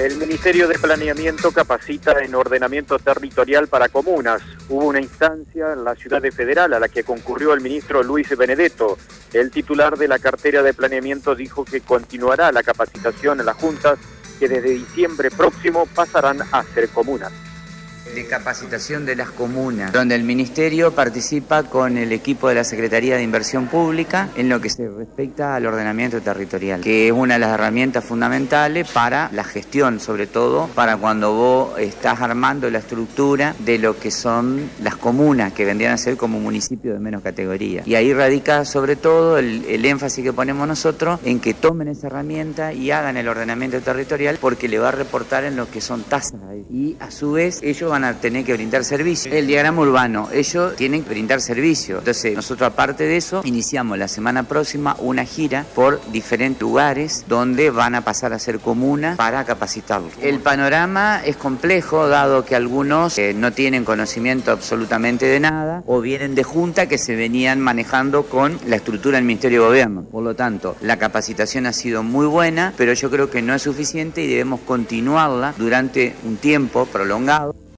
El Ministerio de Planeamiento capacita en ordenamiento territorial para comunas. Hubo una instancia en la ciudad de Federal a la que concurrió el ministro Luis Benedetto. El titular de la cartera de planeamiento dijo que continuará la capacitación en las juntas que desde diciembre próximo pasarán a ser comunas. De capacitación de las comunas, donde el Ministerio participa con el equipo de la Secretaría de Inversión Pública en lo que se respecta al ordenamiento territorial, que es una de las herramientas fundamentales para la gestión, sobre todo para cuando vos estás armando la estructura de lo que son las comunas, que vendrían a ser como municipios de menos categoría. Y ahí radica sobre todo el énfasis que ponemos nosotros en que tomen esa herramienta y hagan el ordenamiento territorial, porque le va a reportar en lo que son tasas ahí. Y a su vez ellos van a tener que brindar servicio. El diagrama urbano, ellos tienen que brindar servicio. Entonces, nosotros aparte de eso, iniciamos la semana próxima una gira por diferentes lugares donde van a pasar a ser comunas para capacitarlos. El panorama es complejo, dado que algunos no tienen conocimiento absolutamente de nada o vienen de junta que se venían manejando con la estructura del Ministerio de Gobierno. Por lo tanto, la capacitación ha sido muy buena, pero yo creo que no es suficiente y debemos continuarla durante un tiempo prolongado.